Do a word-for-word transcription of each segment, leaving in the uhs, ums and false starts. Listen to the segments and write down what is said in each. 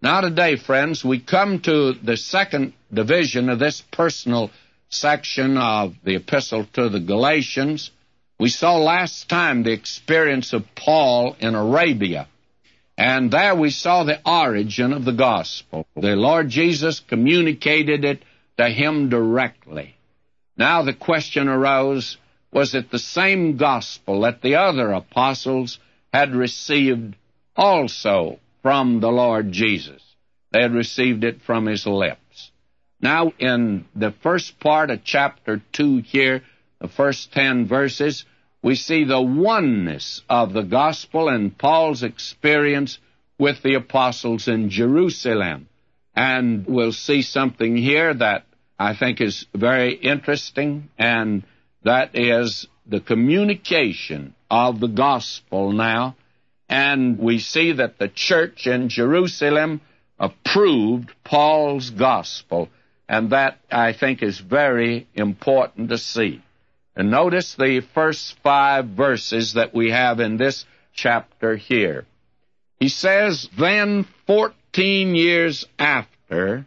Now today, friends, we come to the second division of this personal section of the Epistle to the Galatians. We saw last time the experience of Paul in Arabia, and there we saw the origin of the gospel. The Lord Jesus communicated it to him directly. Now the question arose, was it the same gospel that the other apostles had received also from the Lord Jesus? They had received it from his lips. Now in the first part of chapter two here, the first ten verses, we see the oneness of the gospel and Paul's experience with the apostles in Jerusalem. And we'll see something here that I think is very interesting, and that is the communication of the gospel now. And we see that the church in Jerusalem approved Paul's gospel, and that, I think, is very important to see. And notice the first five verses that we have in this chapter here. He says, "Then fourteen years after,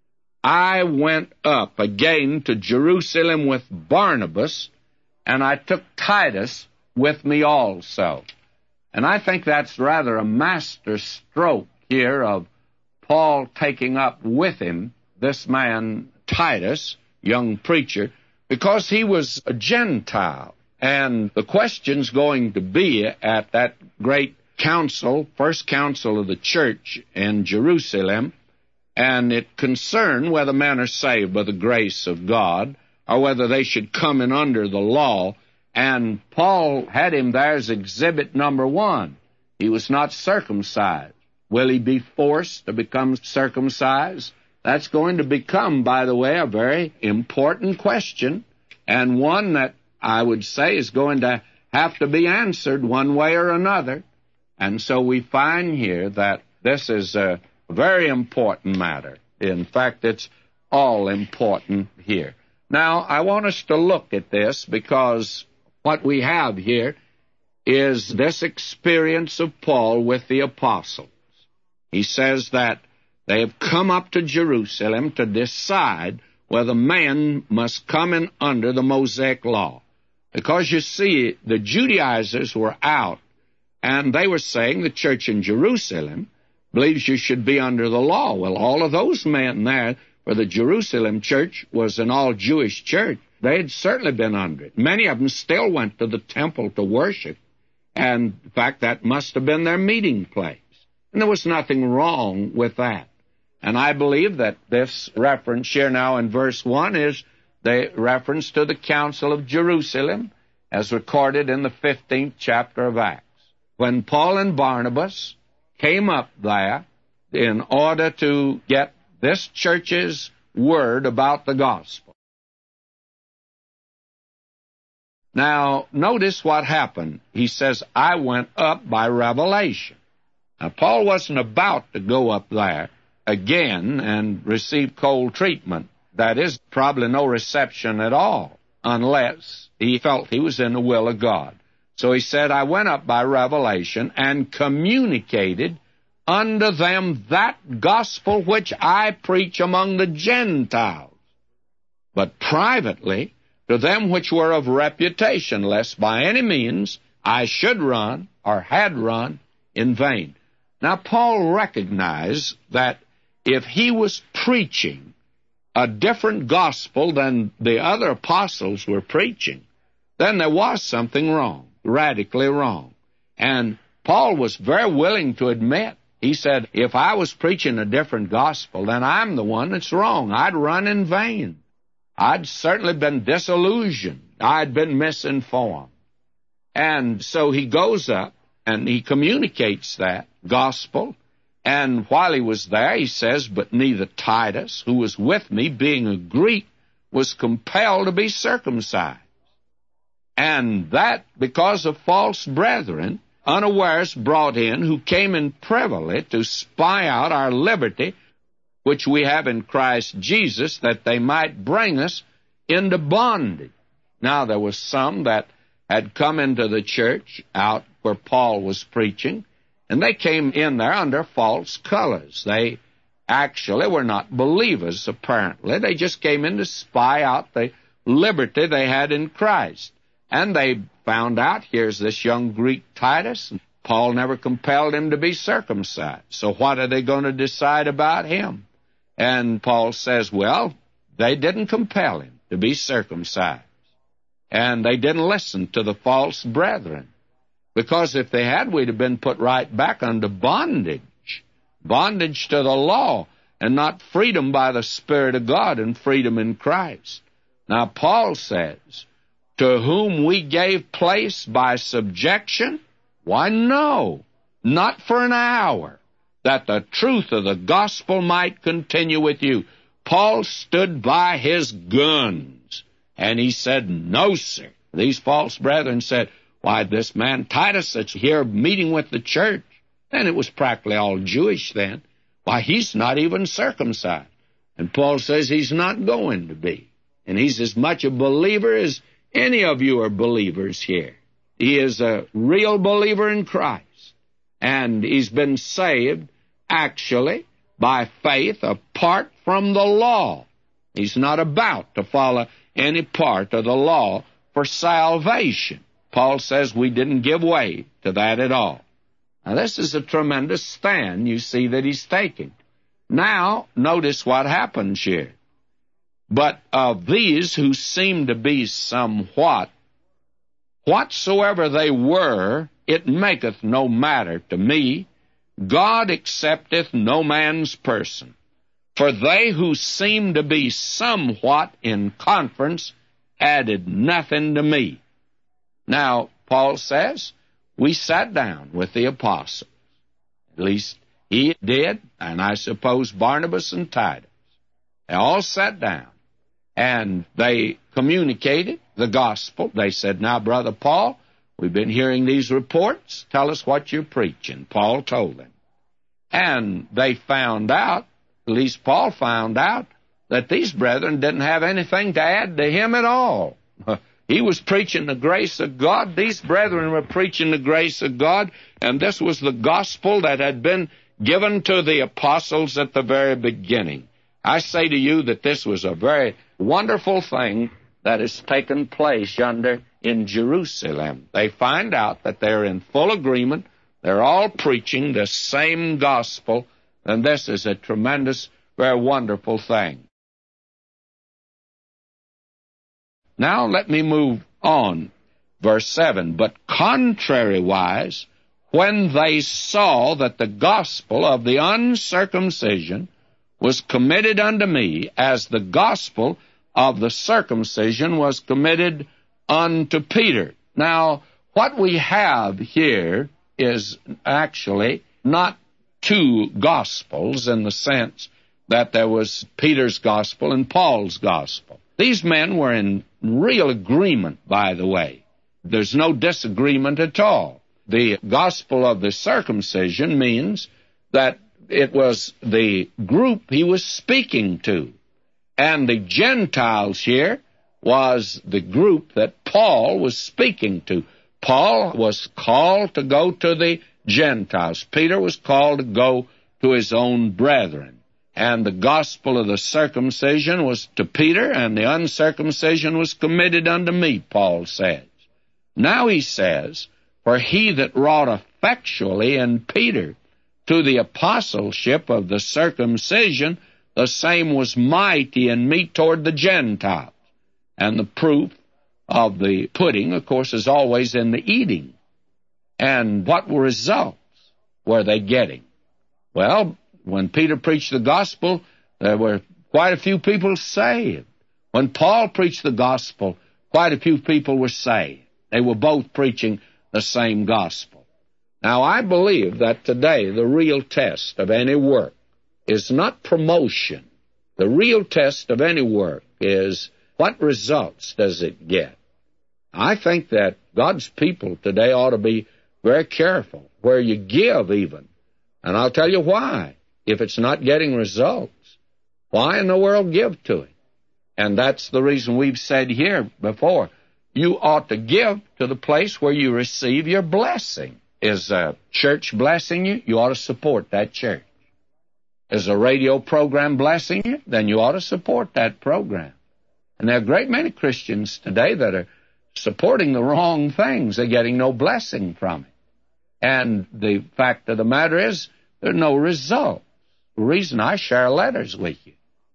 I went up again to Jerusalem with Barnabas, and I took Titus with me also." And I think that's rather a master stroke here of Paul taking up with him this man Titus, young preacher, because he was a Gentile. And the question's going to be at that great council, first council of the church in Jerusalem, and it concerned whether men are saved by the grace of God or whether they should come in under the law. And Paul had him there as exhibit number one. He was not circumcised. Will he be forced to become circumcised? That's going to become, by the way, a very important question, and one that I would say is going to have to be answered one way or another. And so we find here that this is a very important matter. In fact, it's all important here. Now, I want us to look at this because what we have here is this experience of Paul with the apostles. He says that they have come up to Jerusalem to decide whether man must come in under the Mosaic law. Because, you see, the Judaizers were out, and they were saying the church in Jerusalem believes you should be under the law. Well, all of those men there, for the Jerusalem church was an all-Jewish church, they had certainly been under it. Many of them still went to the temple to worship, and, in fact, that must have been their meeting place. And there was nothing wrong with that. And I believe that this reference here now in verse one is the reference to the Council of Jerusalem as recorded in the fifteenth chapter of Acts, when Paul and Barnabas came up there in order to get this church's word about the gospel. Now, notice what happened. He says, I went up by revelation. Now, Paul wasn't about to go up there again and receive cold treatment. That is, probably no reception at all, unless he felt he was in the will of God. So he said, I went up by revelation and communicated unto them that gospel which I preach among the Gentiles, but privately to them which were of reputation, lest by any means I should run or had run in vain. Now, Paul recognized that if he was preaching a different gospel than the other apostles were preaching, then there was something wrong, radically wrong. And Paul was very willing to admit, he said, if I was preaching a different gospel, then I'm the one that's wrong. I'd run in vain. I'd certainly been disillusioned. I'd been misinformed. And so he goes up and he communicates that gospel. And while he was there, he says, but neither Titus, who was with me, being a Greek, was compelled to be circumcised. And that because of false brethren, unawares brought in, who came in privily to spy out our liberty, which we have in Christ Jesus, that they might bring us into bondage. Now, there was some that had come into the church out where Paul was preaching, and they came in there under false colors. They actually were not believers, apparently. They just came in to spy out the liberty they had in Christ. And they found out, here's this young Greek Titus. Paul never compelled him to be circumcised. So what are they going to decide about him? And Paul says, well, they didn't compel him to be circumcised. And they didn't listen to the false brethren. Because if they had, we'd have been put right back under bondage. Bondage to the law, and not freedom by the Spirit of God and freedom in Christ. Now, Paul says, to whom we gave place by subjection? Why, no, not for an hour, that the truth of the gospel might continue with you. Paul stood by his guns, and he said, no, sir. These false brethren said, why, this man Titus that's here meeting with the church, and it was practically all Jewish then, why, he's not even circumcised. And Paul says he's not going to be. And he's as much a believer as any of you are believers here. He is a real believer in Christ. And he's been saved, actually, by faith apart from the law. He's not about to follow any part of the law for salvation. Paul says we didn't give way to that at all. Now, this is a tremendous stand you see that he's taking. Now, notice what happens here. But of these who seem to be somewhat, whatsoever they were, it maketh no matter to me. God accepteth no man's person. For they who seem to be somewhat in conference added nothing to me. Now, Paul says, we sat down with the apostles. At least he did, and I suppose Barnabas and Titus. They all sat down, and they communicated the gospel. They said, now, Brother Paul, we've been hearing these reports. Tell us what you're preaching. Paul told them. And they found out, at least Paul found out, that these brethren didn't have anything to add to him at all. He was preaching the grace of God. These brethren were preaching the grace of God, and this was the gospel that had been given to the apostles at the very beginning. I say to you that this was a very wonderful thing that has taken place yonder in Jerusalem. They find out that they're in full agreement. They're all preaching the same gospel, and this is a tremendous, very wonderful thing. Now let me move on. Verse seven, but contrariwise, when they saw that the gospel of the uncircumcision was committed unto me, as the gospel of the circumcision was committed unto Peter. Now, what we have here is actually not two gospels in the sense that there was Peter's gospel and Paul's gospel. These men were in real agreement, by the way. There's no disagreement at all. The gospel of the circumcision means that it was the group he was speaking to. And the Gentiles here was the group that Paul was speaking to. Paul was called to go to the Gentiles. Peter was called to go to his own brethren. And the gospel of the circumcision was to Peter, and the uncircumcision was committed unto me, Paul says. Now he says, for he that wrought effectually in Peter to the apostleship of the circumcision, the same was mighty in me toward the Gentiles. And the proof of the pudding, of course, is always in the eating. And what results were they getting? Well, when Peter preached the gospel, there were quite a few people saved. When Paul preached the gospel, quite a few people were saved. They were both preaching the same gospel. Now, I believe that today the real test of any work is not promotion. The real test of any work is what results does it get. I think that God's people today ought to be very careful where you give even. And I'll tell you why. If it's not getting results, why in the world give to it? And that's the reason we've said here before, you ought to give to the place where you receive your blessing. Is a church blessing you? You ought to support that church. Is a radio program blessing you? Then you ought to support that program. And there are a great many Christians today that are supporting the wrong things. They're getting no blessing from it. And the fact of the matter is, there's no result. The reason I share letters with you,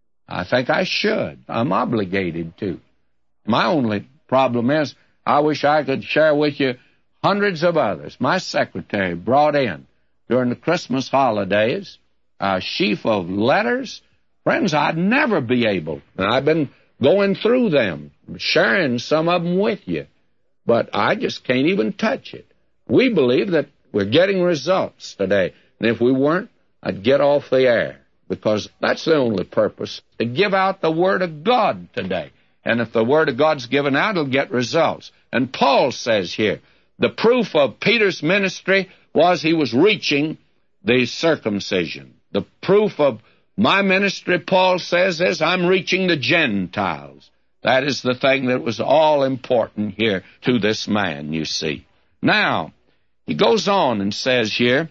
I think I should. I'm obligated to. My only problem is, I wish I could share with you hundreds of others. My secretary brought in, during the Christmas holidays, a sheaf of letters. Friends, I'd never be able. And I've been going through them, sharing some of them with you. But I just can't even touch it. We believe that we're getting results today. And if we weren't, I'd get off the air, because that's the only purpose, to give out the Word of God today. And if the Word of God's given out, it'll get results. And Paul says here, the proof of Peter's ministry was he was reaching the circumcision. The proof of my ministry, Paul says, is I'm reaching the Gentiles. That is the thing that was all important here to this man, you see. Now, he goes on and says here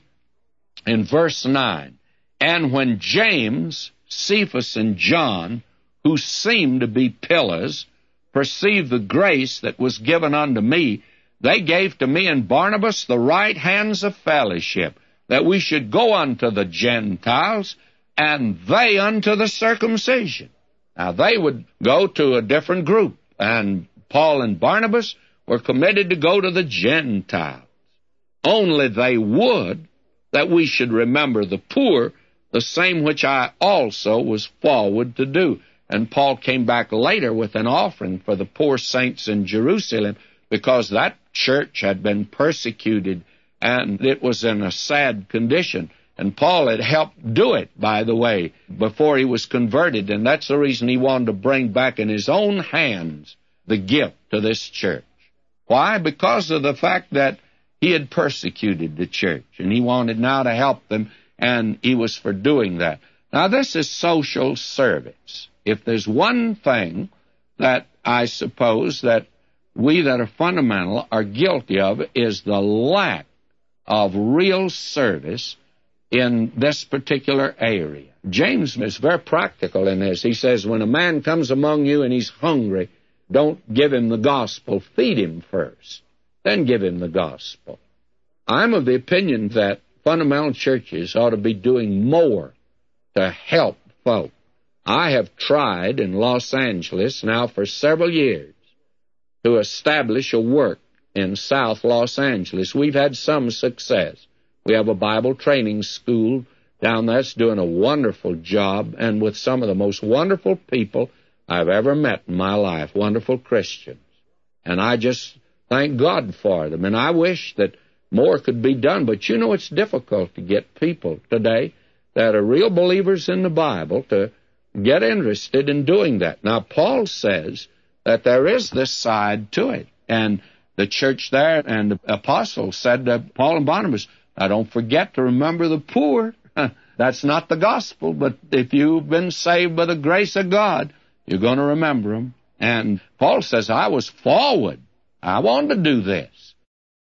in verse nine, and when James, Cephas, and John, who seemed to be pillars, perceived the grace that was given unto me, they gave to me and Barnabas the right hands of fellowship, that we should go unto the Gentiles, and they unto the circumcision. Now, they would go to a different group, and Paul and Barnabas were committed to go to the Gentiles. Only they would that we should remember the poor, the same which I also was forward to do. And Paul came back later with an offering for the poor saints in Jerusalem, because that church had been persecuted, and it was in a sad condition. And Paul had helped do it, by the way, before he was converted, and that's the reason he wanted to bring back in his own hands the gift to this church. Why? Because of the fact that he had persecuted the church, and he wanted now to help them, and he was for doing that. Now, this is social service. If there's one thing that I suppose that we that are fundamental are guilty of, is the lack of real service in this particular area. James is very practical in this. He says, when a man comes among you and he's hungry, don't give him the gospel. Feed him first, then give him the gospel. I'm of the opinion that fundamental churches ought to be doing more to help folk. I have tried in Los Angeles now for several years to establish a work in South Los Angeles. We've had some success. We have a Bible training school down there that's doing a wonderful job, and with some of the most wonderful people I've ever met in my life, wonderful Christians. And I just thank God for them. And I wish that more could be done. But you know, it's difficult to get people today that are real believers in the Bible to get interested in doing that. Now, Paul says that there is this side to it. And the church there and the apostles said to Paul and Barnabas, now don't forget to remember the poor. That's not the gospel, but if you've been saved by the grace of God, you're going to remember them. And Paul says, I was forward. I wanted to do this.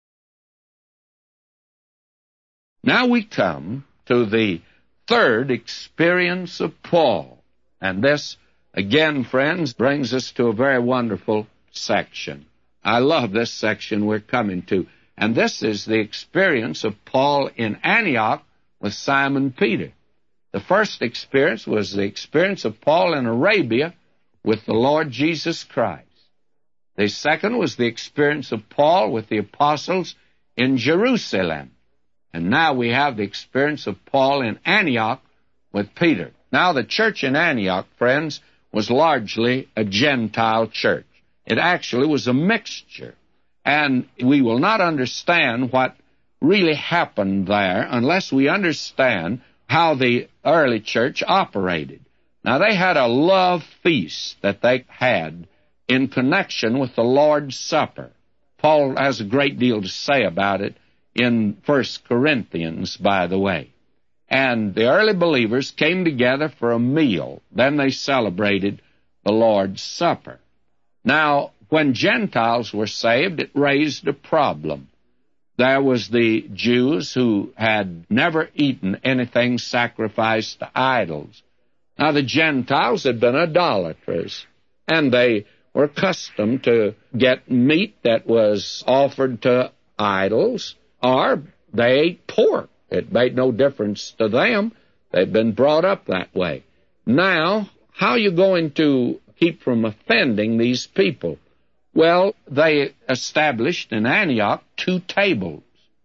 Now we come to the third experience of Paul. And this, again, friends, brings us to a very wonderful section. I love this section we're coming to. And this is the experience of Paul in Antioch with Simon Peter. The first experience was the experience of Paul in Arabia with the Lord Jesus Christ. The second was the experience of Paul with the apostles in Jerusalem. And now we have the experience of Paul in Antioch with Peter. Now, the church in Antioch, friends, was largely a Gentile church. It actually was a mixture. And we will not understand what really happened there unless we understand how the early church operated. Now, they had a love feast that they had in connection with the Lord's Supper. Paul has a great deal to say about it in First Corinthians, by the way. And the early believers came together for a meal. Then they celebrated the Lord's Supper. Now, when Gentiles were saved, it raised a problem. There was the Jews who had never eaten anything sacrificed to idols. Now, the Gentiles had been idolaters, and they were accustomed to get meat that was offered to idols, or they ate pork. It made no difference to them. They'd been brought up that way. Now, how are you going to keep from offending these people? Well, they established in Antioch two tables.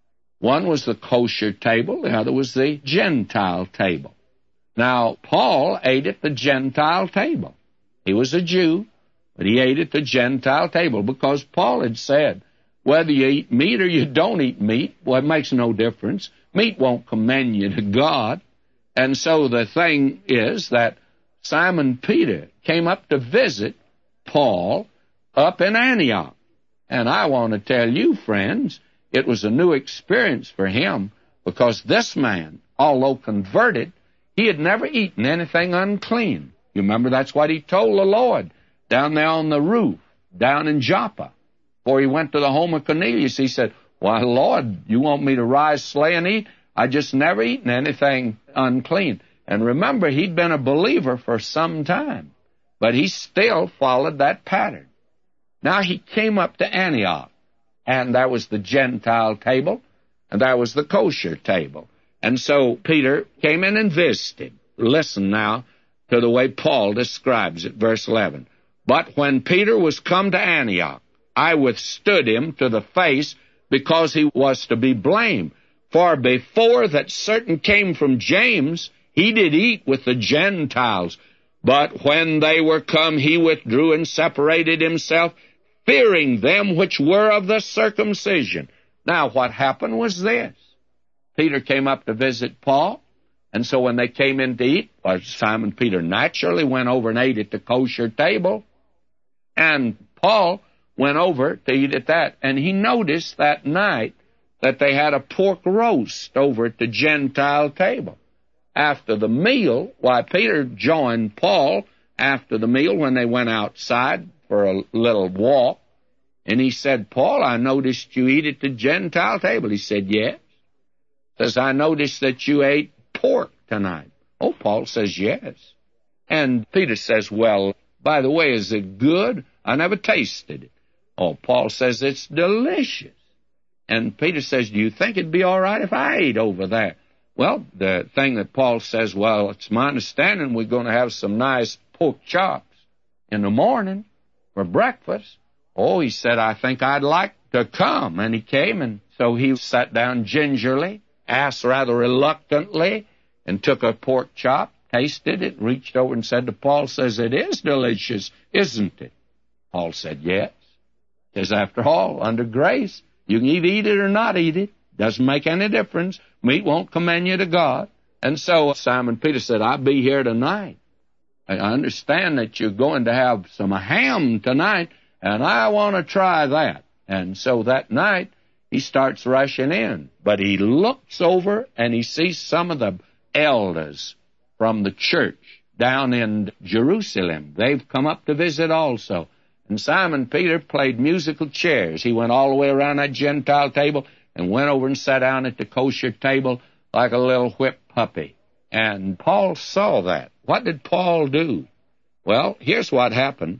One was the kosher table, the other was the Gentile table. Now, Paul ate at the Gentile table. He was a Jew, but he ate at the Gentile table because Paul had said, whether you eat meat or you don't eat meat, well, it makes no difference. Meat won't commend you to God. And so the thing is that Simon Peter came up to visit Paul up in Antioch. And I want to tell you, friends, it was a new experience for him because this man, although converted, he had never eaten anything unclean. You remember that's what he told the Lord down there on the roof, down in Joppa. Before he went to the home of Cornelius, he said, why, Lord, you want me to rise, slay, and eat? I just never eaten anything unclean. And remember, he'd been a believer for some time, but he still followed that pattern. Now he came up to Antioch, and that was the Gentile table, and that was the kosher table. And so Peter came in and visited him. Listen now to the way Paul describes it, verse eleven. But when Peter was come to Antioch, I withstood him to the face because he was to be blamed. For before that certain came from James, he did eat with the Gentiles. But when they were come, he withdrew and separated himself, fearing them which were of the circumcision. Now, what happened was this. Peter came up to visit Paul, and so when they came in to eat, well, Simon Peter naturally went over and ate at the kosher table, and Paul went over to eat at that. And he noticed that night that they had a pork roast over at the Gentile table. After the meal, why, Peter joined Paul after the meal when they went outside for a little walk. And he said, Paul, I noticed you eat at the Gentile table. He said, yes. Says, I noticed that you ate pork tonight. Oh, Paul says, yes. And Peter says, well, by the way, is it good? I never tasted it. Oh, Paul says, it's delicious. And Peter says, do you think it'd be all right if I ate over there? Well, the thing that Paul says, well, it's my understanding we're going to have some nice pork chops in the morning for breakfast. Oh, he said, I think I'd like to come. And he came, and so he sat down gingerly, asked rather reluctantly, and took a pork chop, tasted it, reached over and said to Paul, says, it is delicious, isn't it? Paul said, yes. Says, after all, under grace, you can either eat it or not eat it. Doesn't make any difference. Meat won't commend you to God. And so Simon Peter said, I'll be here tonight. I understand that you're going to have some ham tonight, and I want to try that. And so that night, he starts rushing in. But he looks over, and he sees some of the elders from the church down in Jerusalem. They've come up to visit also. And Simon Peter played musical chairs. He went all the way around that Gentile table and went over and sat down at the kosher table like a little whipped puppy. And Paul saw that. What did Paul do? Well, here's what happened.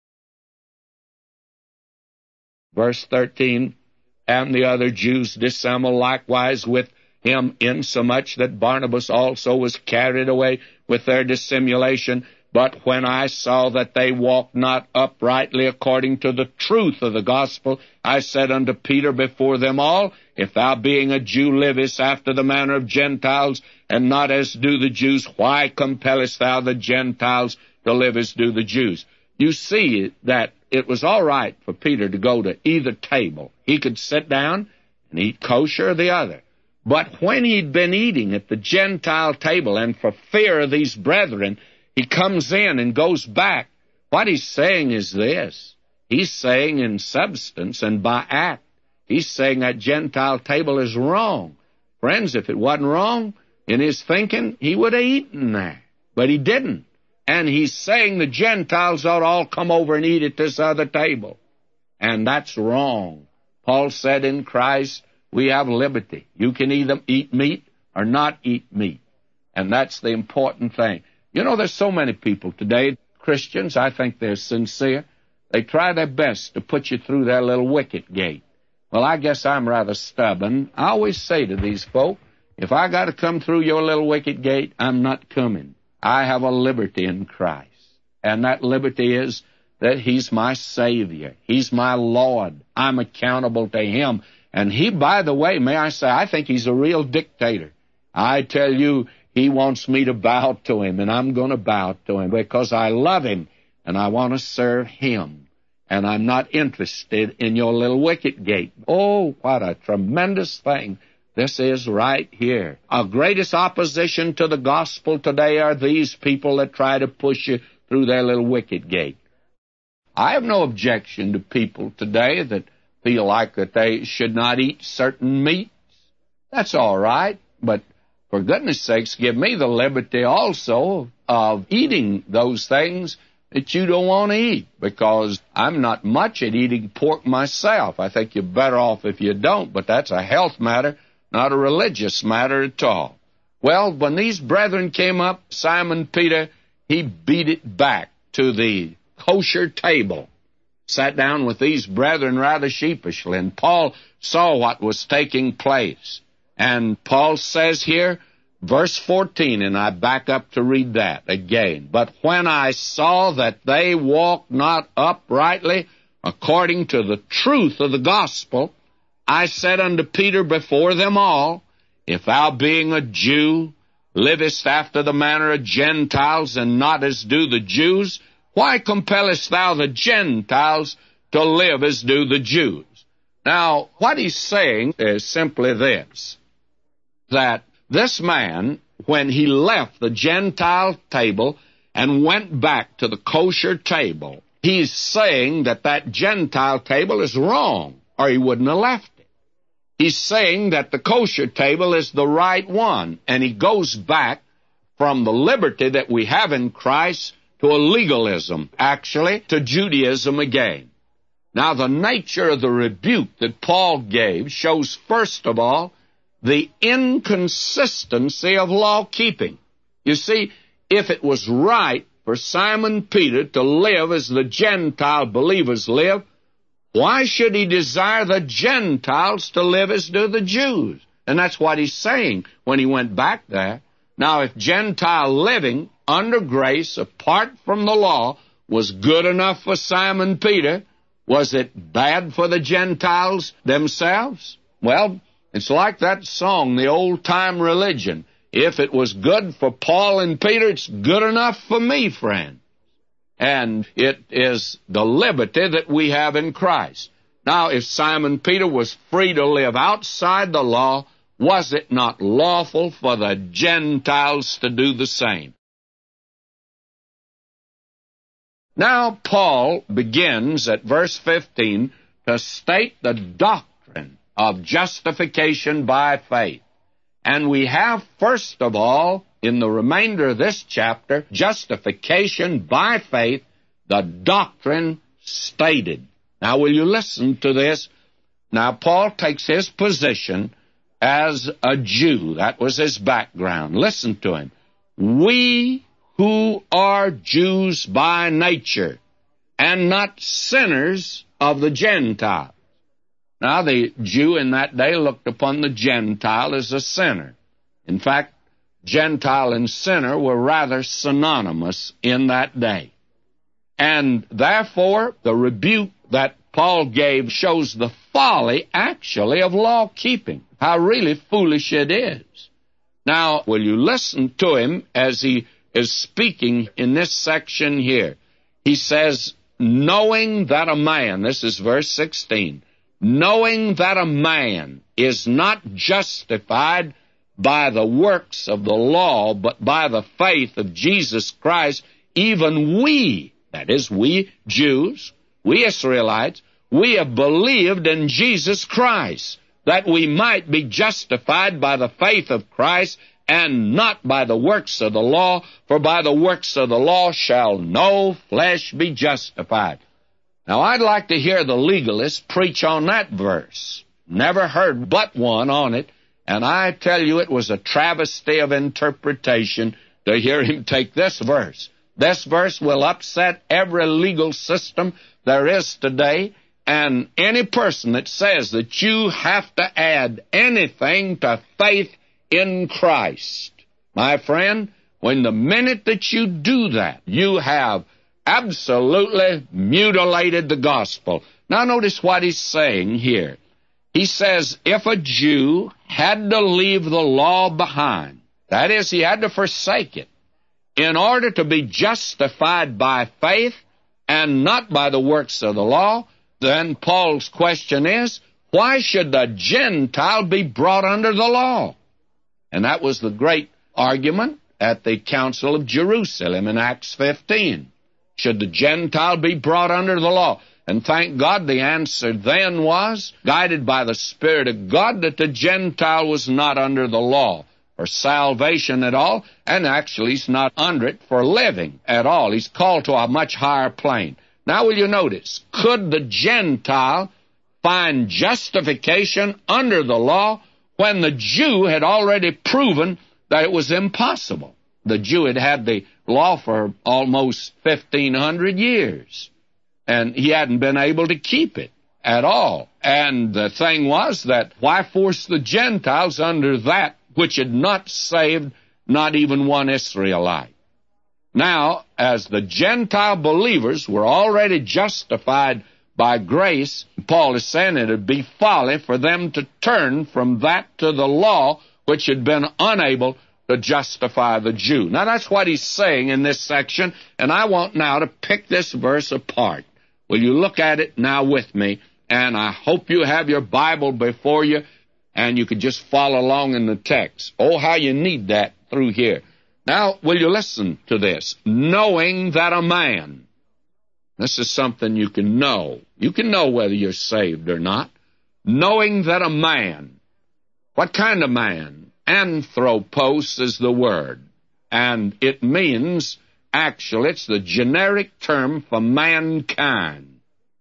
Verse thirteen, and the other Jews dissembled likewise with him, insomuch that Barnabas also was carried away with their dissimulation. But when I saw that they walked not uprightly according to the truth of the gospel, I said unto Peter before them all, if thou being a Jew livest after the manner of Gentiles, and not as do the Jews, why compellest thou the Gentiles to live as do the Jews? You see that it was all right for Peter to go to either table. He could sit down and eat kosher or the other. But when he'd been eating at the Gentile table, and for fear of these brethren, he comes in and goes back. What he's saying is this. He's saying in substance and by act, he's saying that Gentile table is wrong. Friends, if it wasn't wrong, in his thinking, he would have eaten there. But he didn't. And he's saying the Gentiles ought to all come over and eat at this other table. And that's wrong. Paul said in Christ, we have liberty. You can either eat meat or not eat meat. And that's the important thing. You know, there's so many people today, Christians, I think they're sincere. They try their best to put you through their little wicket gate. Well, I guess I'm rather stubborn. I always say to these folk, if I got to come through your little wicket gate, I'm not coming. I have a liberty in Christ. And that liberty is that He's my Savior. He's my Lord. I'm accountable to Him. And He, by the way, may I say, I think He's a real dictator. I tell you, He wants me to bow to Him, and I'm going to bow to Him because I love Him, and I want to serve Him. And I'm not interested in your little wicket gate. Oh, what a tremendous thing this is right here. Our greatest opposition to the gospel today are these people that try to push you through their little wicket gate. I have no objection to people today that feel like that they should not eat certain meats. That's all right, but for goodness sakes, give me the liberty also of eating those things that you don't want to eat, because I'm not much at eating pork myself. I think you're better off if you don't, but that's a health matter, not a religious matter at all. Well, when these brethren came up, Simon Peter, he beat it back to the kosher table, sat down with these brethren rather sheepishly, and Paul saw what was taking place. And Paul says here, verse fourteen, and I back up to read that again. But when I saw that they walked not uprightly according to the truth of the gospel, I said unto Peter before them all, If thou being a Jew livest after the manner of Gentiles, and not as do the Jews, why compellest thou the Gentiles to live as do the Jews? Now, what he's saying is simply this, that this man, when he left the Gentile table and went back to the kosher table, he's saying that that Gentile table is wrong, or he wouldn't have left it. He's saying that the kosher table is the right one, and he goes back from the liberty that we have in Christ to a legalism, actually, to Judaism again. Now, the nature of the rebuke that Paul gave shows, first of all, the inconsistency of law-keeping. You see, if it was right for Simon Peter to live as the Gentile believers live, why should he desire the Gentiles to live as do the Jews? And that's what he's saying when he went back there. Now, if Gentile living under grace, apart from the law, was good enough for Simon Peter, was it bad for the Gentiles themselves? Well, it's like that song, the old-time religion. If it was good for Paul and Peter, it's good enough for me, friend. And it is the liberty that we have in Christ. Now, if Simon Peter was free to live outside the law, was it not lawful for the Gentiles to do the same? Now, Paul begins at verse fifteen to state the doctrine of justification by faith. And we have, first of all, in the remainder of this chapter, justification by faith, the doctrine stated. Now, will you listen to this? Now, Paul takes his position as a Jew. That was his background. Listen to him. We who are Jews by nature, and not sinners of the Gentiles. Now, the Jew in that day looked upon the Gentile as a sinner. In fact, Gentile and sinner were rather synonymous in that day. And therefore, the rebuke that Paul gave shows the folly, actually, of law-keeping, how really foolish it is. Now, will you listen to him as he is speaking in this section here? He says, knowing that a man, this is verse sixteen, knowing that a man is not justified by the works of the law, but by the faith of Jesus Christ, even we, that is, we Jews, we Israelites, we have believed in Jesus Christ, that we might be justified by the faith of Christ, and not by the works of the law, for by the works of the law shall no flesh be justified. Now, I'd like to hear the legalists preach on that verse. never heard but one on it, and I tell you it was a travesty of interpretation to hear him take this verse. This verse will upset every legal system there is today, and any person that says that you have to add anything to faith in Christ, my friend, when the minute that you do that, you have absolutely mutilated the gospel. Now notice what he's saying here. He says, if a Jew had to leave the law behind, that is, he had to forsake it, in order to be justified by faith and not by the works of the law, then Paul's question is, why should the Gentile be brought under the law? And that was the great argument at the Council of Jerusalem in Acts fifteen. Should the Gentile be brought under the law? And thank God the answer then was, guided by the Spirit of God, that the Gentile was not under the law for salvation at all, and actually he's not under it for living at all. He's called to a much higher plane. Now will you notice, could the Gentile find justification under the law when the Jew had already proven that it was impossible? The Jew had had the law for almost fifteen hundred years, and he hadn't been able to keep it at all. And the thing was that why force the Gentiles under that which had not saved not even one Israelite? Now, as the Gentile believers were already justified by grace, Paul is saying it would be folly for them to turn from that to the law which had been unable to justify the Jew. Now, that's what he's saying in this section, and I want now to pick this verse apart. Will you look at it now with me? And I hope you have your Bible before you, and you can just follow along in the text. Oh, how you need that through here. Now, will you listen to this? Knowing that a man, this is something you can know. You can know whether you're saved or not. Knowing that a man, what kind of man? Anthropos is the word, and it means, actually, it's the generic term for mankind.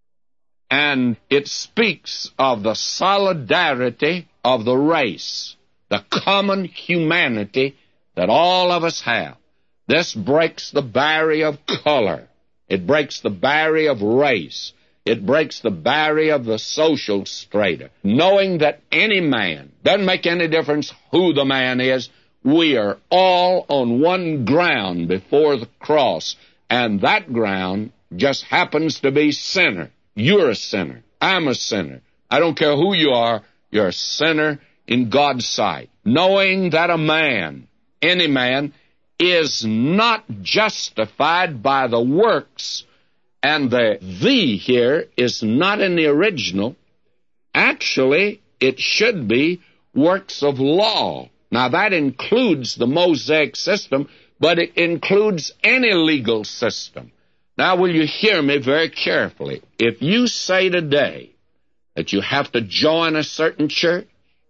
And it speaks of the solidarity of the race, the common humanity that all of us have. This breaks the barrier of color. It breaks the barrier of race. It breaks the barrier of the social strata. Knowing that any man, doesn't make any difference who the man is, we are all on one ground before the cross, and that ground just happens to be sinner. You're a sinner. I'm a sinner. I don't care who you are, you're a sinner in God's sight. Knowing that a man, any man, is not justified by the works, and the "the" here is not in the original. Actually, it should be works of law. Now, that includes the Mosaic system, but it includes any legal system. Now, will you hear me very carefully? If you say today that you have to join a certain church,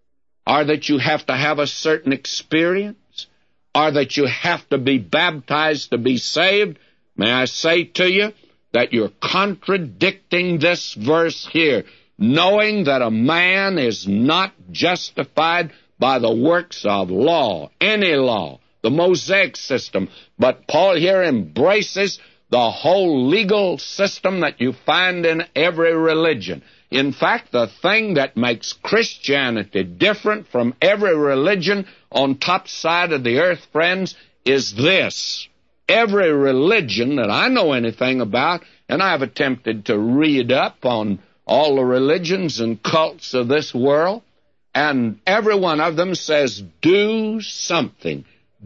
or that you have to have a certain experience, or that you have to be baptized to be saved, may I say to you that you're contradicting this verse here, knowing that a man is not justified by the works of law, any law, the Mosaic system. But Paul here embraces the whole legal system that you find in every religion. In fact, the thing that makes Christianity different from every religion on top side of the earth, friends, is this. Every religion that I know anything about, and I've attempted to read up on all the religions and cults of this world, and every one of them says, do something,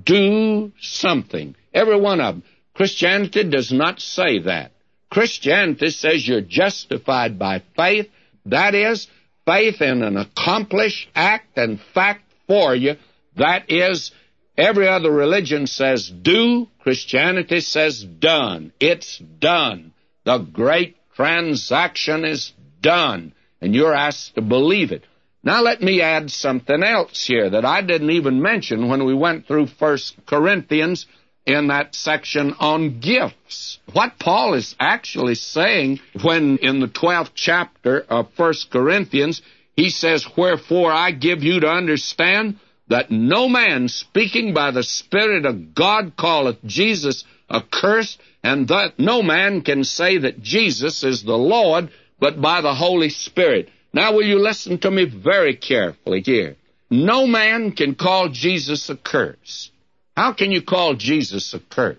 do something. Every one of them. Christianity does not say that. Christianity says you're justified by faith. That is, faith in an accomplished act and fact for you. That is, every other religion says do. Christianity says done. It's done. The great transaction is done, and you're asked to believe it. Now let me add something else here that I didn't even mention when we went through First Corinthians in that section on gifts. What Paul is actually saying when in the twelfth chapter of First Corinthians He says, wherefore I give you to understand that no man speaking by the Spirit of God calleth Jesus accursed, and that no man can say that Jesus is the Lord, but by the Holy Spirit. Now will you listen to me very carefully here. No man can call Jesus a curse. How can you call Jesus a curse?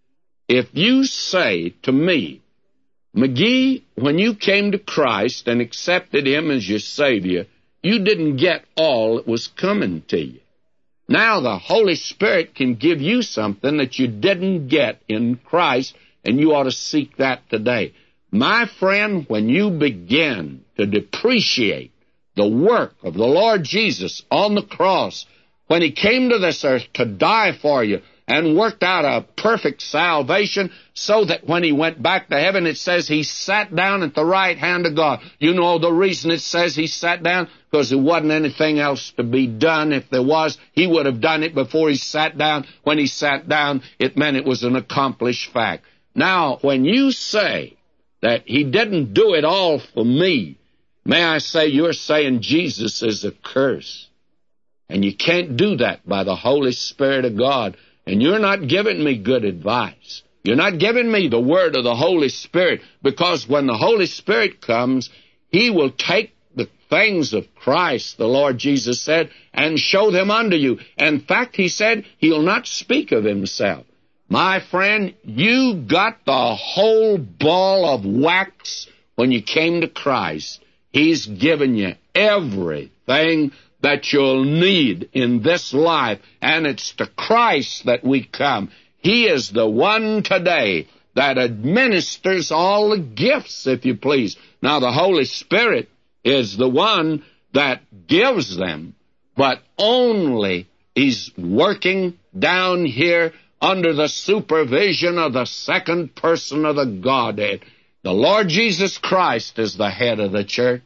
If you say to me, McGee, when you came to Christ and accepted Him as your Savior, you didn't get all that was coming to you. Now the Holy Spirit can give you something that you didn't get in Christ, and you ought to seek that today. My friend, when you begin to depreciate the work of the Lord Jesus on the cross, when He came to this earth to die for you and worked out a perfect salvation so that when He went back to heaven, it says He sat down at the right hand of God. You know the reason it says He sat down? Because there wasn't anything else to be done. If there was, He would have done it before He sat down. When He sat down, it meant it was an accomplished fact. Now, when you say that He didn't do it all for me, may I say you're saying Jesus is a curse. And you can't do that by the Holy Spirit of God. And you're not giving me good advice. You're not giving me the word of the Holy Spirit, because when the Holy Spirit comes, He will take the things of Christ, the Lord Jesus said, and show them unto you. In fact, He said He'll not speak of Himself. My friend, you got the whole ball of wax when you came to Christ. He's given you everything that you'll need in this life, and it's to Christ that we come. He is the one today that administers all the gifts, if you please. Now, the Holy Spirit is the one that gives them, but only He's working down here under the supervision of the second person of the Godhead. The Lord Jesus Christ is the head of the church.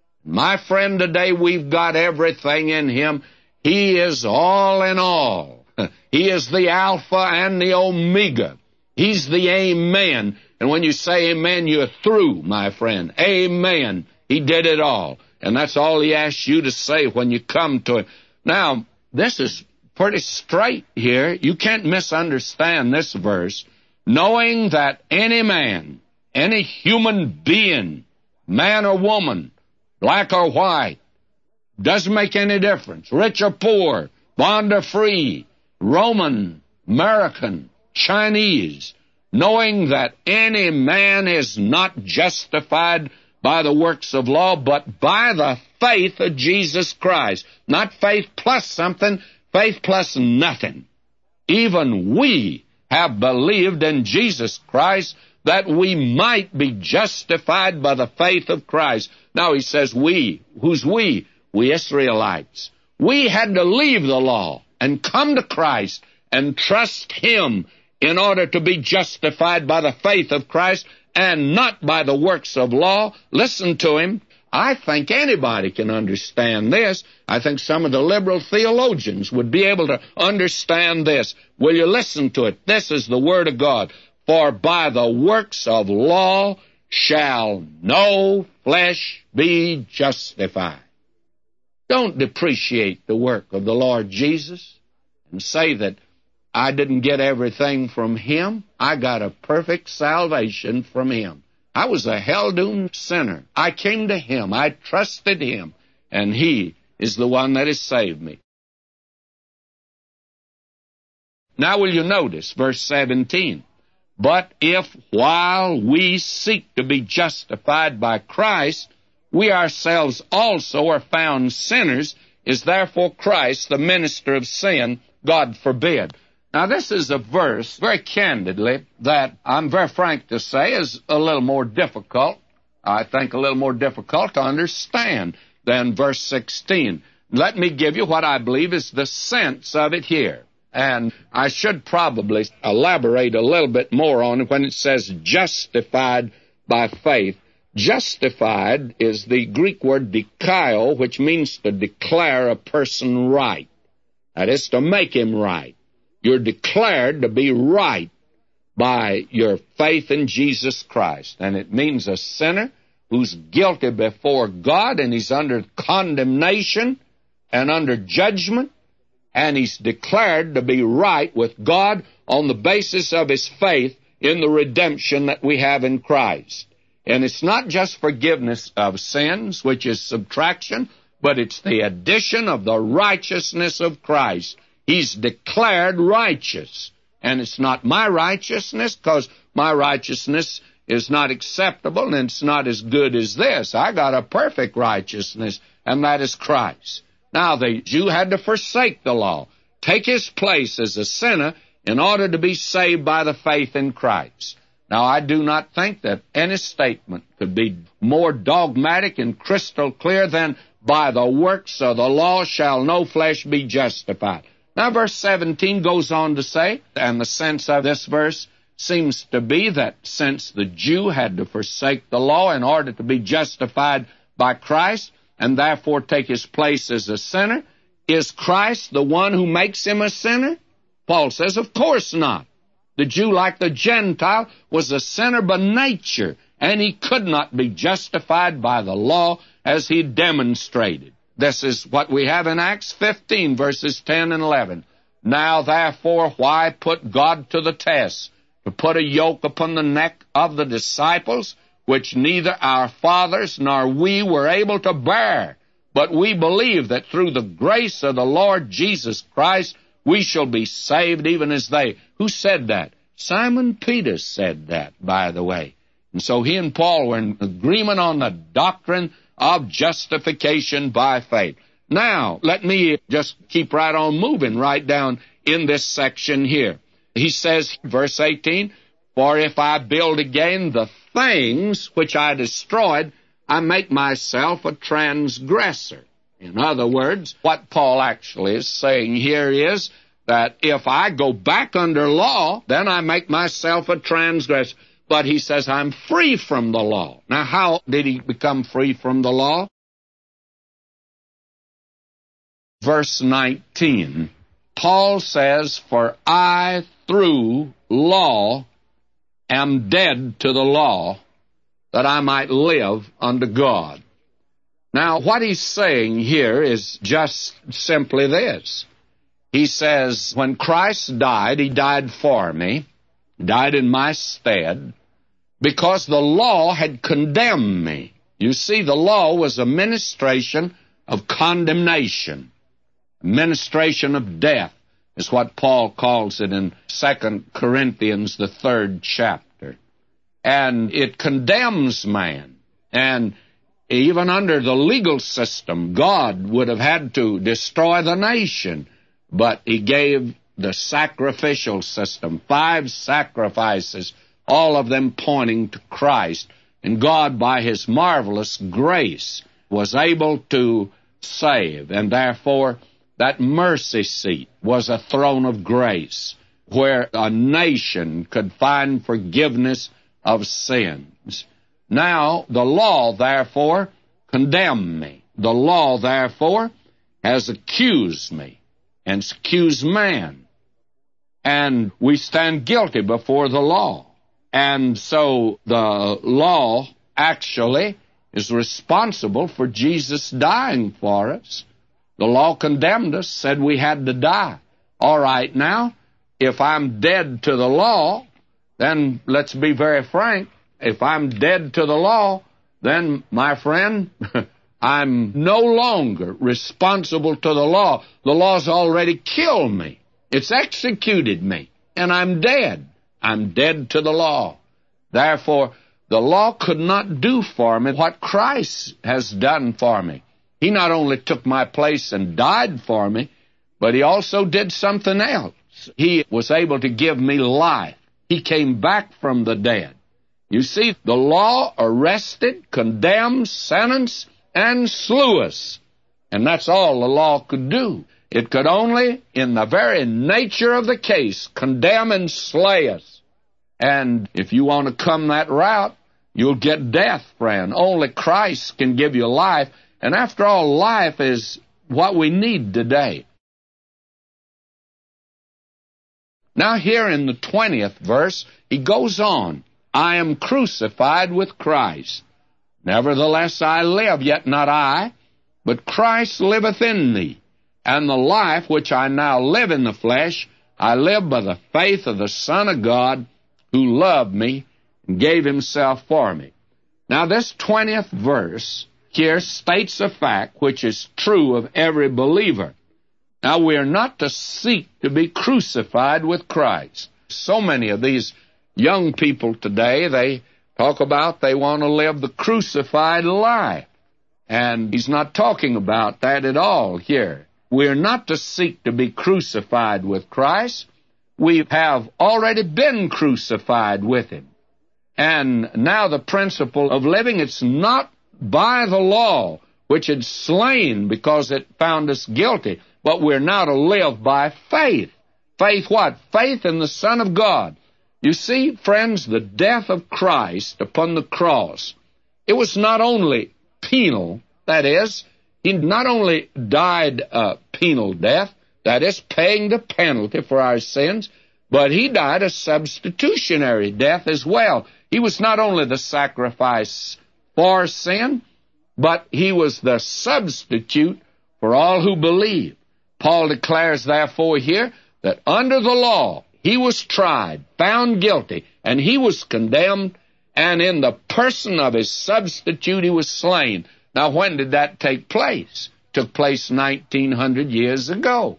My friend, today we've got everything in Him. He is all in all. He is the Alpha and the Omega. He's the Amen. And when you say Amen, you're through, my friend. Amen. He did it all. And that's all He asks you to say when you come to Him. Now, this is pretty straight here. You can't misunderstand this verse. Knowing that any man, any human being, man or woman, black or white, doesn't make any difference, rich or poor, bond or free, Roman, American, Chinese, knowing that any man is not justified by the works of law, but by the faith of Jesus Christ. Not faith plus something, faith plus nothing. Even we have believed in Jesus Christ that we might be justified by the faith of Christ. Now he says we. Who's we? We Israelites. We had to leave the law and come to Christ and trust Him in order to be justified by the faith of Christ and not by the works of law. Listen to him. I think anybody can understand this. I think some of the liberal theologians would be able to understand this. Will you listen to it? This is the Word of God. For by the works of law shall no flesh be justified. Don't depreciate the work of the Lord Jesus and say that I didn't get everything from Him. I got a perfect salvation from Him. I was a hell-doomed sinner. I came to Him. I trusted Him, and He is the one that has saved me. Now will you notice verse seventeen? But if while we seek to be justified by Christ, we ourselves also are found sinners, is therefore Christ the minister of sin? God forbid. Now this is a verse, very candidly, that I'm very frank to say is a little more difficult, I think a little more difficult to understand than verse sixteen. Let me give you what I believe is the sense of it here. And I should probably elaborate a little bit more on it when it says justified by faith. Justified is the Greek word dikaio, which means to declare a person right. That is, to make him right. You're declared to be right by your faith in Jesus Christ. And it means a sinner who's guilty before God, and he's under condemnation and under judgment, and he's declared to be right with God on the basis of his faith in the redemption that we have in Christ. And it's not just forgiveness of sins, which is subtraction, but it's the addition of the righteousness of Christ. He's declared righteous. And it's not my righteousness, because my righteousness is not acceptable, and it's not as good as this. I got a perfect righteousness, and that is Christ. Now, the Jew had to forsake the law, take his place as a sinner in order to be saved by the faith in Christ. Now, I do not think that any statement could be more dogmatic and crystal clear than, by the works of the law shall no flesh be justified. Now, verse seventeen goes on to say, and the sense of this verse seems to be that since the Jew had to forsake the law in order to be justified by Christ, and therefore take his place as a sinner, is Christ the one who makes him a sinner? Paul says, of course not. The Jew, like the Gentile, was a sinner by nature, and he could not be justified by the law as he demonstrated. This is what we have in Acts fifteen, verses ten and eleven. Now, therefore, why put God to the test, to put a yoke upon the neck of the disciples, which neither our fathers nor we were able to bear? But we believe that through the grace of the Lord Jesus Christ, we shall be saved even as they. Who said that? Simon Peter said that, by the way. And so he and Paul were in agreement on the doctrine of justification by faith. Now, let me just keep right on moving right down in this section here. He says, verse eighteen, for if I build again the things which I destroyed, I make myself a transgressor. In other words, what Paul actually is saying here is that if I go back under law, then I make myself a transgressor. But he says, I'm free from the law. Now, how did he become free from the law? Verse nineteen, Paul says, for I, through law, am dead to the law, that I might live unto God. Now, what he's saying here is just simply this. He says, when Christ died, he died for me, died in my stead, because the law had condemned me. You see, the law was a ministration of condemnation, a ministration of death, is what Paul calls it in Second Corinthians, the third chapter. And it condemns man. And even under the legal system, God would have had to destroy the nation, but he gave the sacrificial system, five sacrifices, all of them pointing to Christ. And God, by his marvelous grace, was able to save. And therefore, that mercy seat was a throne of grace where a nation could find forgiveness of sins. Now, the law, therefore, condemned me. The law, therefore, has accused me and accused man. And we stand guilty before the law. And so the law actually is responsible for Jesus dying for us. The law condemned us, said we had to die. All right, now, if I'm dead to the law, then let's be very frank. If I'm dead to the law, then, my friend, I'm no longer responsible to the law. The law's already killed me. It's executed me, and I'm dead. I'm dead to the law. Therefore, the law could not do for me what Christ has done for me. He not only took my place and died for me, but he also did something else. He was able to give me life. He came back from the dead. You see, the law arrested, condemned, sentenced, and slew us. And that's all the law could do. It could only, in the very nature of the case, condemn and slay us. And if you want to come that route, you'll get death, friend. Only Christ can give you life. And after all, life is what we need today. Now here in the twentieth verse, he goes on, I am crucified with Christ. Nevertheless I live, yet not I, but Christ liveth in me. And the life which I now live in the flesh, I live by the faith of the Son of God, who loved me and gave himself for me. Now this twentieth verse here states a fact which is true of every believer. Now we are not to seek to be crucified with Christ. So many of these young people today, they talk about they want to live the crucified life. And he's not talking about that at all here. We are not to seek to be crucified with Christ. We have already been crucified with him. And now the principle of living, it's not by the law, which had slain because it found us guilty, but we're now to live by faith. Faith what? Faith in the Son of God. You see, friends, the death of Christ upon the cross, it was not only penal, that is, he not only died a penal death, that is, paying the penalty for our sins, but he died a substitutionary death as well. He was not only the sacrifice for sin, but he was the substitute for all who believe. Paul declares, therefore, here, that under the law he was tried, found guilty, and he was condemned, and in the person of his substitute he was slain. Now, when did that take place? It took place nineteen hundred years ago.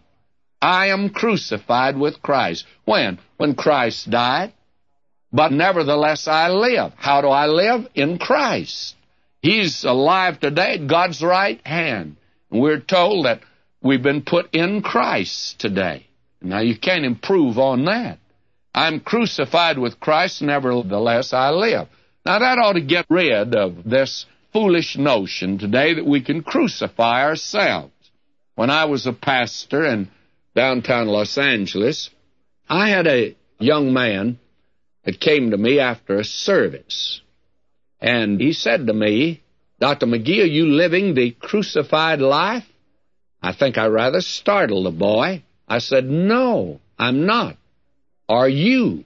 I am crucified with Christ. When? When Christ died. But nevertheless I live. How do I live? In Christ. He's alive today at God's right hand. And we're told that we've been put in Christ today. Now, you can't improve on that. I'm crucified with Christ, nevertheless I live. Now, that ought to get rid of this foolish notion today that we can crucify ourselves. When I was a pastor in downtown Los Angeles, I had a young man that came to me after a service. And he said to me, Doctor McGee, are you living the crucified life? I think I rather startled the boy. I said, no, I'm not. Are you?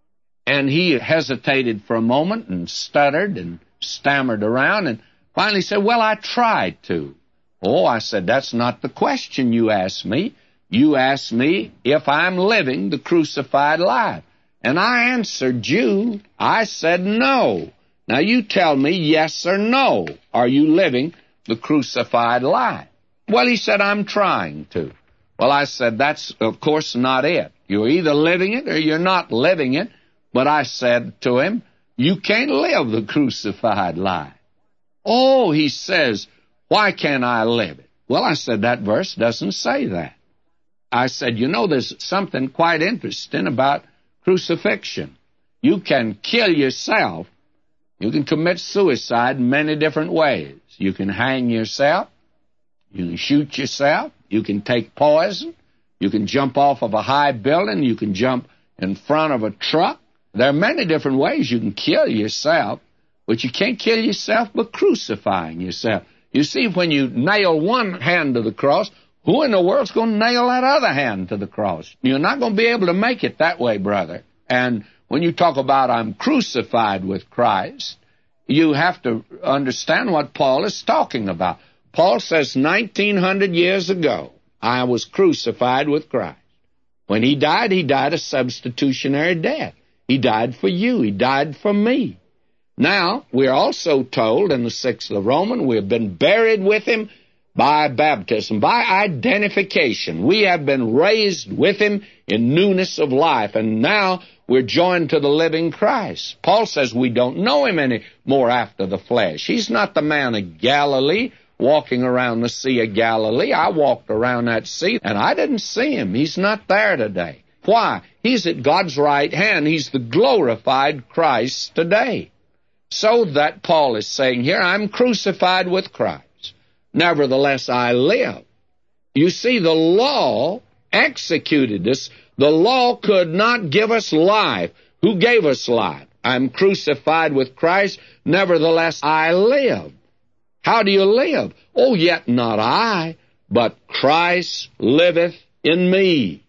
And he hesitated for a moment and stuttered and stammered around and finally said, well, I tried to. Oh, I said, that's not the question you asked me. You asked me if I'm living the crucified life. And I answered you. I said no. Now you tell me yes or no. Are you living the crucified life? Well, he said, I'm trying to. Well, I said, that's, of course, not it. You're either living it or you're not living it. But I said to him, you can't live the crucified life. Oh, he says, why can't I live it? Well, I said, that verse doesn't say that. I said, you know, there's something quite interesting about crucifixion. You can kill yourself. You can commit suicide in many different ways. You can hang yourself. You can shoot yourself. You can take poison. You can jump off of a high building. You can jump in front of a truck. There are many different ways you can kill yourself, but you can't kill yourself by crucifying yourself. You see, when you nail one hand to the cross, who in the world's going to nail that other hand to the cross? You're not going to be able to make it that way, brother. And when you talk about I'm crucified with Christ, you have to understand what Paul is talking about. Paul says nineteen hundred years ago, I was crucified with Christ. When he died, he died a substitutionary death. He died for you. He died for me. Now, we're also told in the sixth of Romans, we have been buried with him by baptism, by identification. We have been raised with him in newness of life, and now we're joined to the living Christ. Paul says we don't know him anymore after the flesh. He's not the man of Galilee walking around the Sea of Galilee. I walked around that sea, and I didn't see him. He's not there today. Why? He's at God's right hand. He's the glorified Christ today. So that Paul is saying here, I'm crucified with Christ. Nevertheless, I live. You see, the law executed this. The law could not give us life. Who gave us life? I'm crucified with Christ. Nevertheless, I live. How do you live? Oh, yet not I, but Christ liveth in me.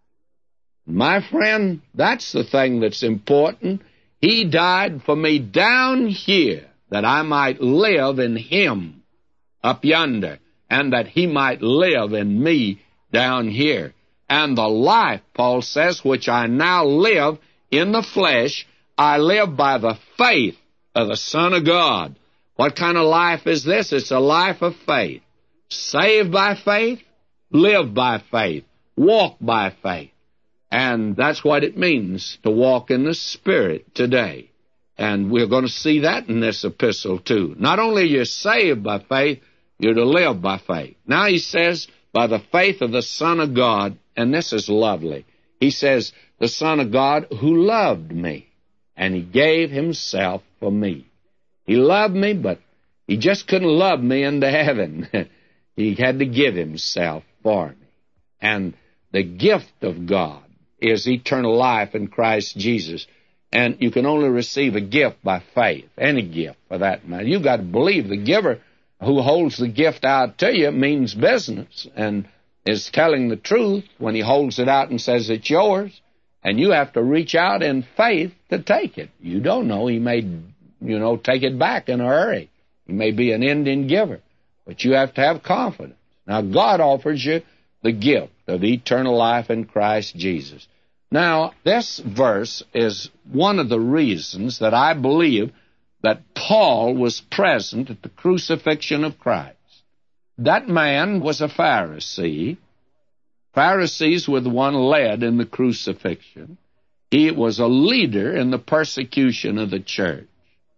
My friend, that's the thing that's important. He died for me down here that I might live in him up yonder, and that he might live in me down here. And the life, Paul says, which I now live in the flesh, I live by the faith of the Son of God. What kind of life is this? It's a life of faith. Saved by faith, live by faith, walk by faith. And that's what it means to walk in the Spirit today. And we're going to see that in this epistle too. Not only are you saved by faith, you're to live by faith. Now he says, by the faith of the Son of God, and this is lovely. He says, the Son of God who loved me, and he gave himself for me. He loved me, but he just couldn't love me into heaven. He had to give himself for me. And the gift of God is eternal life in Christ Jesus. And you can only receive a gift by faith, any gift for that matter. You've got to believe the giver who holds the gift out to you means business and is telling the truth when he holds it out and says it's yours. And you have to reach out in faith to take it. You don't know. He may, you know, take it back in a hurry. He may be an Indian giver. But you have to have confidence. Now, God offers you the gift of eternal life in Christ Jesus. Now, this verse is one of the reasons that I believe that Paul was present at the crucifixion of Christ. That man was a Pharisee. Pharisees were the one led in the crucifixion. He was a leader in the persecution of the church.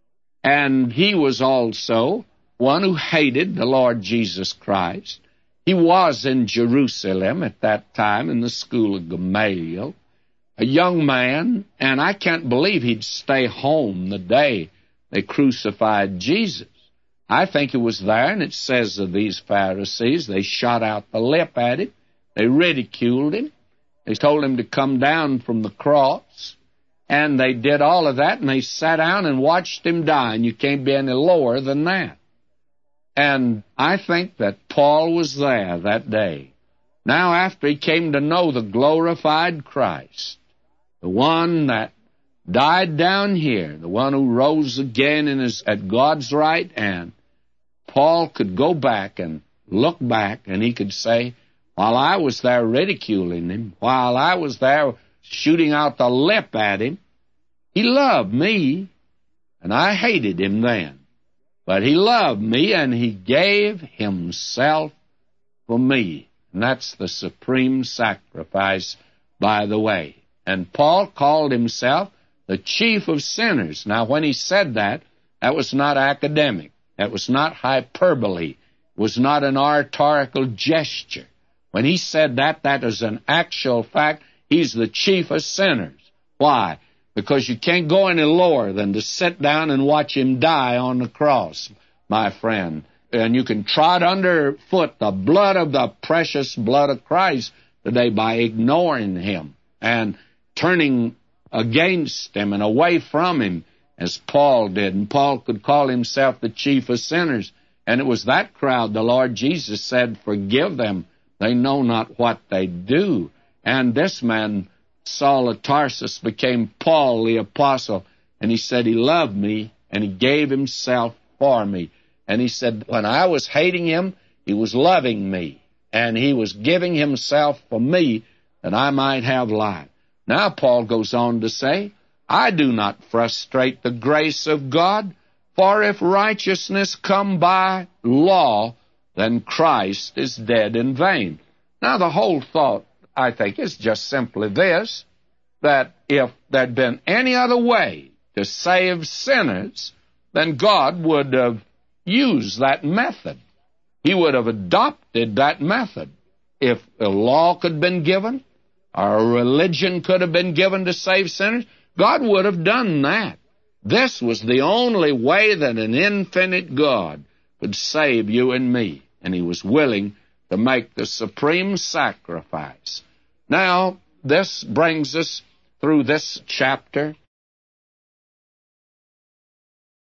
And he was also one who hated the Lord Jesus Christ. He was in Jerusalem at that time in the school of Gamaliel, a young man, and I can't believe he'd stay home the day they crucified Jesus. I think it was there, and it says of these Pharisees, they shot out the lip at him, they ridiculed him, they told him to come down from the cross, and they did all of that, and they sat down and watched him die, and you can't be any lower than that. And I think that Paul was there that day. Now, after he came to know the glorified Christ, the one that died down here, the one who rose again and is at God's right hand, Paul could go back and look back, and he could say, while I was there ridiculing him, while I was there shooting out the lip at him, he loved me, and I hated him then. But he loved me, and he gave himself for me. And that's the supreme sacrifice, by the way. And Paul called himself the chief of sinners. Now, when he said that, that was not academic. That was not hyperbole. It was not an oratorical gesture. When he said that, that is an actual fact. He's the chief of sinners. Why? Because you can't go any lower than to sit down and watch him die on the cross, my friend. And you can trot underfoot the blood of the precious blood of Christ today by ignoring him and turning against him and away from him, as Paul did. And Paul could call himself the chief of sinners. And it was that crowd the Lord Jesus said, forgive them. They know not what they do. And this man, Saul of Tarsus, became Paul the apostle, and he said he loved me, and he gave himself for me. And he said when I was hating him, he was loving me, and he was giving himself for me that I might have life. Now Paul goes on to say, I do not frustrate the grace of God, for if righteousness come by law, then Christ is dead in vain. Now the whole thought, I think, is just simply this, that if there'd been any other way to save sinners, then God would have used that method. He would have adopted that method. If a law could have been given, or a religion could have been given to save sinners, God would have done that. This was the only way that an infinite God could save you and me, and he was willing to make the supreme sacrifice. Now, this brings us through this chapter